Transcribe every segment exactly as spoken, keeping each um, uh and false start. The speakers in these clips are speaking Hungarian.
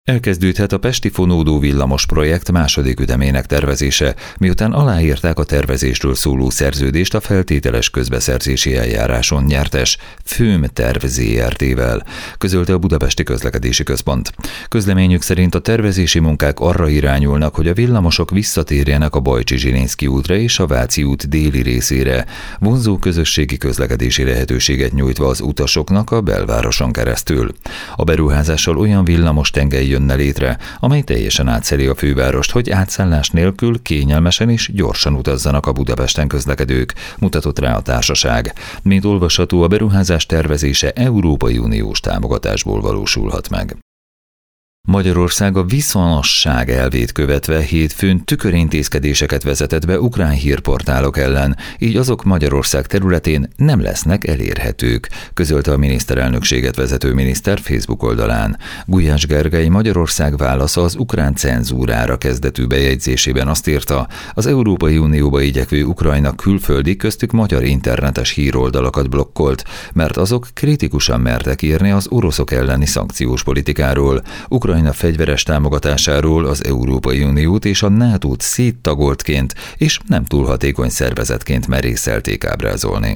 Elkezdődhet a pesti fonódó villamos projekt második ütemének tervezése, miután aláírták a tervezésről szóló szerződést a feltételes közbeszerzési eljáráson nyertes Főm Terv zé er té-vel, közölte a Budapesti Közlekedési Központ. Közleményük szerint a tervezési munkák arra irányulnak, hogy a villamosok visszatérjenek a Bajcsy-Zsilinszky útra és a Váci út déli részére, vonzó közösségi közlekedési lehetőséget nyújtva az utasoknak a belvároson keresztül. A beruházással olyan villamos tengely jönne létre, amely teljesen átszeli a fővárost, hogy átszállás nélkül kényelmesen és gyorsan utazzanak a Budapesten közlekedők, mutatott rá a társaság. Mint olvasható, a beruházás tervezése Európai Uniós támogatásból valósulhat meg. Magyarország a viszonosság elvét követve hétfőn tükörintézkedéseket vezetett be ukrán hírportálok ellen, így azok Magyarország területén nem lesznek elérhetők, közölte a miniszterelnökséget vezető miniszter Facebook oldalán. Gulyás Gergely Magyarország válasza az ukrán cenzúrára kezdetű bejegyzésében azt írta, az Európai Unióba igyekvő Ukrajna külföldi, köztük magyar internetes híroldalakat blokkolt, mert azok kritikusan mertek írni az oroszok elleni szankciós politikáról, Ukrajna fegyveres támogatásáról, az Európai Uniót és a nátót széttagoltként és nem túl hatékony szervezetként merészelték ábrázolni.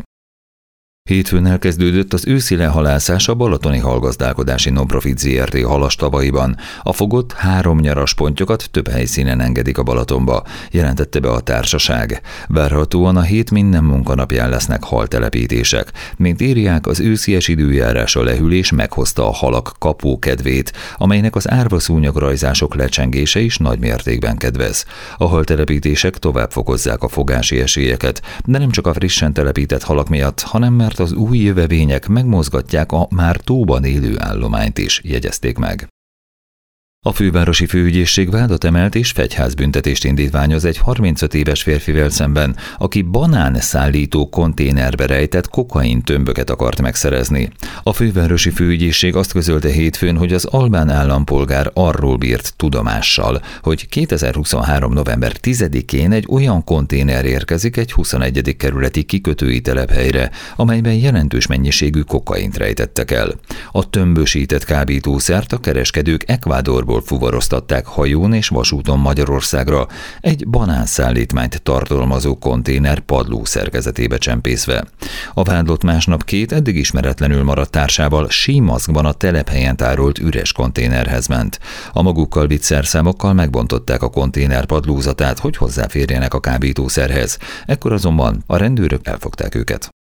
Hétfőn elkezdődött az őszi lehalászás a Balatoni Halgazdálkodási Non-Profit zé er té halastavaiban. A fogott három nyaras pontyokat több helyszínen engedik a Balatonba, jelentette be a társaság. Várhatóan a hét minden munkanapján lesznek haltelepítések. Mint írják, az őszies időjárás a lehűlés meghozta a halak kapó kedvét, amelynek az árvaszúnyog rajzások lecsengése is nagy mértékben kedvez. A haltelepítések tovább fokozzák a fogási esélyeket, de nem csak a frissen telepített halak miatt, hanem mert az új jövevények megmozgatják a már tóban élő állományt is, jegyezték meg. A fővárosi főügyészség vádat emelt és fegyházbüntetést indítványoz egy harmincöt éves férfivel szemben, aki banánszállító konténerbe rejtett kokain tömböket akart megszerezni. A fővárosi főügyészség azt közölte hétfőn, hogy az albán állampolgár arról bírt tudomással, hogy kétezer-huszonhárom. november tizedikén egy olyan konténer érkezik egy huszonegyedik kerületi kikötői telephelyre, amelyben jelentős mennyiségű kokaint rejtettek el. A tömbösített kábítószert a kereskedők Ecuadorból fuvaroztatták hajón és vasúton Magyarországra, egy banánszállítmányt tartalmazó konténer padló szerkezetébe csempészve. A vádlott másnap két eddig ismeretlenül maradt társával símaszkban a telephelyen tárolt üres konténerhez ment. A magukkal vitt szerszámokkal megbontották a konténer padlózatát, hogy hozzáférjenek a kábítószerhez. Ekkor azonban a rendőrök elfogták őket.